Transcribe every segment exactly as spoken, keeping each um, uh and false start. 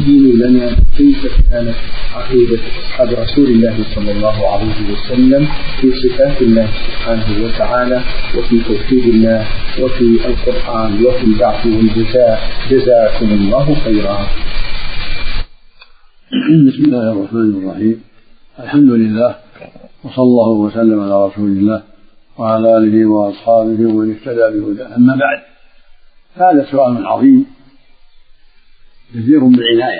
تبين لنا كيف كانت عقيدة أصحاب رسول الله صلى الله عليه وسلم في صفات الله سبحانه وتعالى وفي توحيد الله وفي القرآن وفي البعث والجزاء. جزاكم الله خيرا. بسم الله الرحمن الرحيم. الحمد لله وصلى الله وسلم على رسول الله وعلى آله وأصحابه ومن اهتدى بهداه. أما بعد، هذا سؤال عظيم جدير بالعناية.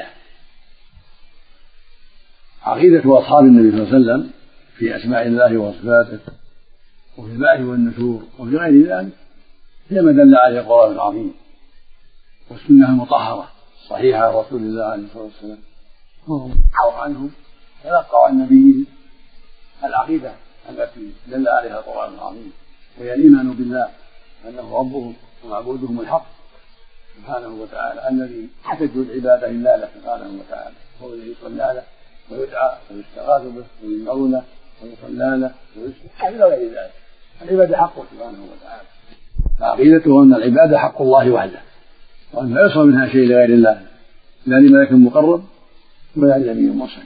عقيدة أصحاب النبي صلى الله عليه وسلم في أسماء الله وصفاته وفي البعث والنشور وفي غير ذلك هي ما دل عليه القرآن العظيم والسنة المطهرة الصحيحة عن رسول الله عليه الصلاة والسلام، وهم عنهم تلقوا عن نبيه العقيدة التي دل عليها القرآن العظيم، وهي الإيمان بالله أنه ربهم ومعبودهم الحق سبحانه وتعالى الذي يحتج العبادة إلا له سبحانه وتعالى، هو الذي يصلى له ويدعى ويستغاث به ويدعو له ويصلى له ويسبح إلى غير ذلك. العبادة حقه سبحانه وتعالى، فعقيدته أن العبادة حق الله وحده، وأن لا يصل منها شيء لغير الله، لا لملك مقرب ولا لنبي مرسل.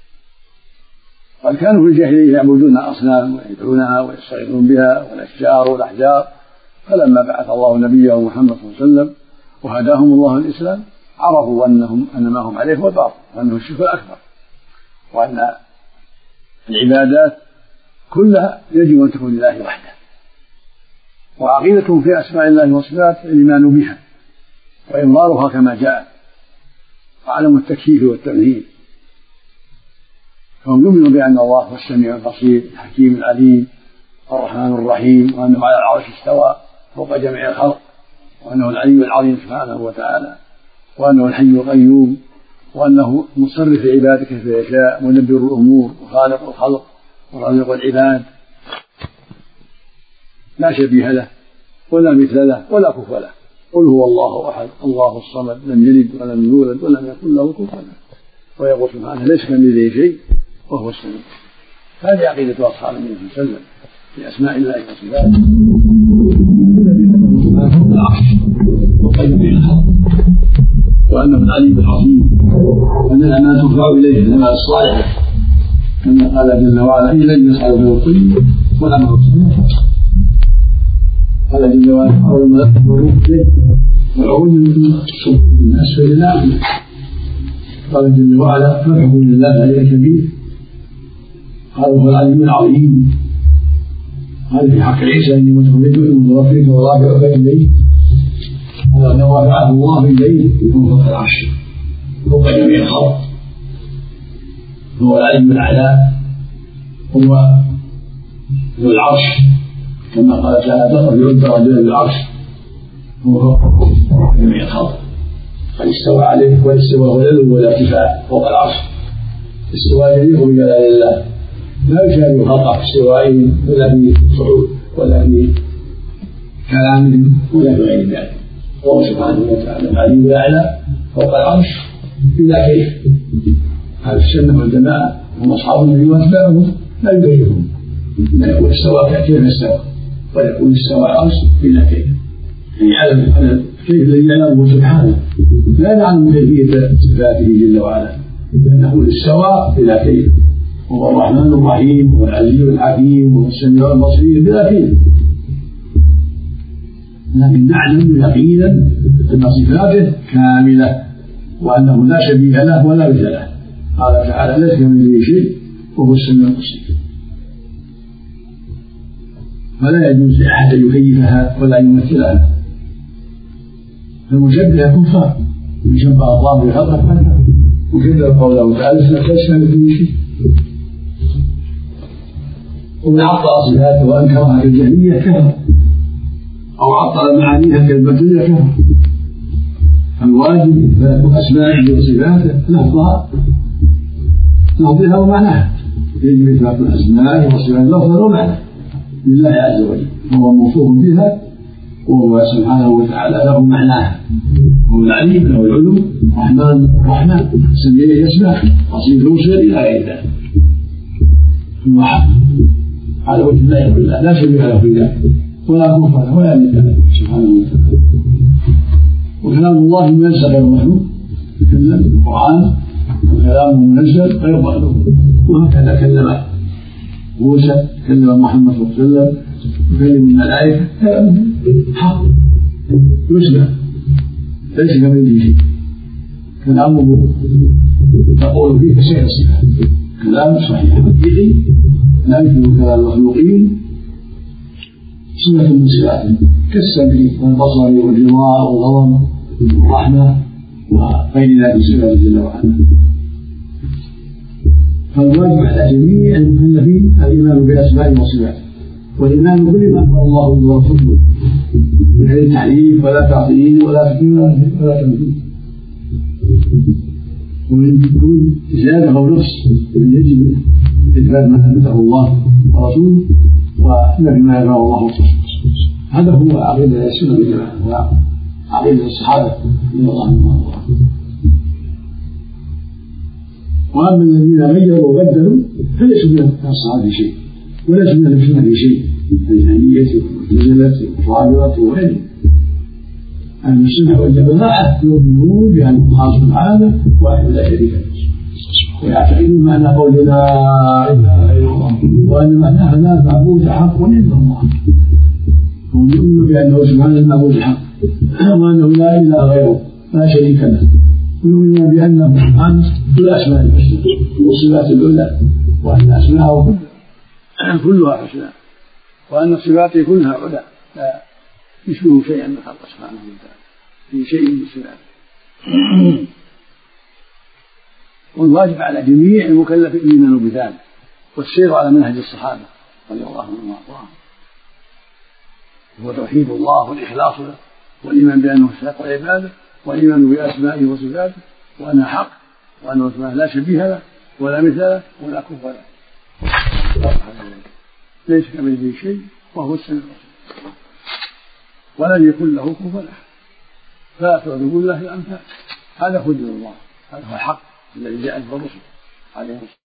قد كانوا في الجاهلية يعبدون أصنام ويدعونها ويستغيثون بها والأشجار والأحجار، فلما بعث الله نبيه محمد صلى الله عليه وسلم وهداهم الله الإسلام عرفوا أنهم أن ما هم عليه هو الباطل وأنه الشرك الأكبر، وأن العبادات كلها يجب أن تكون لله وحده. وعقيدتهم في أسماء الله وصفاته الإيمان بها وإظهارها كما جاء، وعدم التكييف والتمثيل. فهم يؤمنون بأن الله هو السميع البصير الحكيم العليم الرحمن الرحيم، وأنه على العرش استوى فوق جميع الخلق، وأنه العلي العظيم سبحانه وتعالى، وأنه الحي القيوم، وأنه مصرف عبادك كيف يشاء، مدبر الأمور وخالق الخلق ورازق العباد، لا شبيه له ولا مثل له ولا كفء له. قل هو الله أحد الله الصمد لم يلد ولم يولد ولم يكن له كفوا له. ويقول سبحانه ليس كمثله شيء وهو السميع. هذه عقيدة أصحاب النبي صلى الله عليه وسلم في أسماء الله وصفاته، وأنه العليم العظيم، وأن الأمانة ترفع إليه الأعمال الصالحة كما قال جل وعلا إن لم يصعد به الطيب والأمر الصالح. قال جل وعلا أول ما يقول إليه والعود من أسفل الأعمى. قال جل وعلا فالحكم لله عليه كبير. قال هو العليم العظيم. قال في حق عيسى إني متولدك ومتوفيك ورافعك إليه. قال أنه رفعه الله إليه من فوق العرش فوق جميع الخلق، هو العلم الأعلى، هو ذو العرش كما قال تعالى تقرأ يعد رجلا بالعرش، هو فوق جميع الخلق. قد استوى عليه، والاستواء هو العلو والارتفاع فوق العرش. استواء يليق بجلال الله لا يشابه خلقه في استوائهم ولا في صعود ولا في كلامهم ولا في غير ذلك. هو سبحانه وتعالى العلي الأعلى فوق العرش بلا كيف. هذا السنة والجماعة هم أصحاب النبي وأتباعهم لا يدركهم لا يكون استوى كيف استوى، ويكون استوى العرش بلا كيف، يعني يعلم كيف الذي يعلمه سبحانه، لا نعلم كيفية صفاته جل وعلا، لأنه استوى بلا كيف، هو الرحمن الرحيم والعلي الحكيم والسميع البصير بلا كيف. لكن نعلم يقينا أن صفاته كاملة وأنه لا شبيه له ولا مثل له. قال تعالى ليس كمثله شيء وهو السميع البصير. فلا يجوز لأحد أن يكيفها ولا يمثلها. المشبهة كفار، من شبه الله بخلقه فكفر، وكذب قوله تعالى ليس كمثله شيء. ومن عطل صفاته وأنكرها كالجهمية كفر، أو عطل معانيها كالبتولية كفر. الواجب إثبات أسمائه وصفاته لفظها لفظها ومعناها، يجب إثبات الأسماء والصفات لفظها ومعناها لله عز وجل، وهو موصوف بها، وهو سبحانه وتعالى له معناها، هو العليم له العلو الرحمن الرحمن سميع يسمع بصير يوصل إلى غير ذلك. ثم حق على وجه لا يقول الله لا شبيه له في ذلك ولا كفر ولا مثل سبحانه وتعالى. وكلام الله ما ينسخ المخلوق يتكلم بالقرآن وكلامه منزل فيقبل له، وهكذا كلم موسى، كلم محمد صلى الله عليه وسلم، يكلم الملائكة، كلامه حق يسمع ليس كمثله شيء، كلامه تقول فيه كسائر الصفات، كلام صحيح حقيقي لا يشبه كلام المخلوقين، صفة من صفاته كالسمع والبصر والرضا والغضب والرحمة وغير ذلك الصفات جل وعلا. فالواجب على جميع المكلفين الإيمان بأسمائه وصفاته، والإيمان بكل ما أخبر الله به ورسوله من غير تحريف ولا تعطيل ولا تكذيب ولا تمثيل، ومن دون زيادة أو نقص من يجب إثبات ما أثبته الله ورسوله ونفي ما نفاه الله ورسوله. هذا هو عقيدة السنة والجماعة وعقيدة الصحابة رضي الله عنهم. وأما الذين غيروا وبدلوا فليسوا من الصحابة شيء وليسوا من السنة شيء، الجهمية والمعتزلة والرافضة وغيرهم. أهل السنة والجماعة يؤمنون بأن الله سبحانه واحد لا شريك له، ويعتقدون معنى قول لا إله إلا الله وأن معناها لا معبود حق إلا الله، هم يؤمنون بأنه سبحانه المعبود الحق وأنه لا إله غيره لا شريك له، ويؤمنون بأنه سبحانه بالأسماء الحسنى والصفات العلى، وأن أسماءه كلها حسنى وأن صفاته كلها علا لا يشبه شيئا من خلقه سبحانه وتعالى في شيء من صفاته. والواجب على جميع المكلفين الإيمان بذلك والسير على منهج الصحابة رضي الله عنهم وأرضاهم، هو توحيد الله والإخلاص له والإيمان بأنه استحق عباده والإيمان بأسمائه وصفاته وأنه حق وأنه لا شبيه له ولا مثل له ولا كفر له، ليس كمثله شيء وهو السميع البصير ولن يكن له كفوا أحد، فلا تضربوا الله الأمثال. هذا هدى الله، هذا هو الحق الذي جاء بالرسل عليه